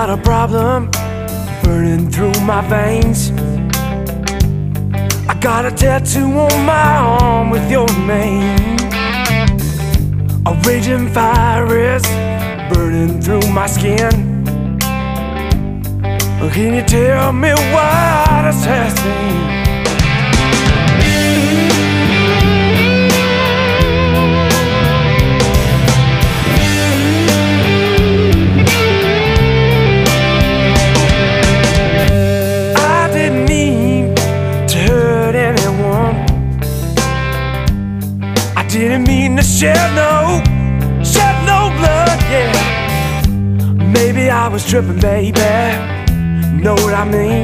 got a problem burning through my veins. I got a tattoo on my arm with your name. A raging fire is burning through my skin. Can you tell me why this has been? Didn't mean to shed no blood, yeah. Maybe I was tripping, baby. Know what I mean?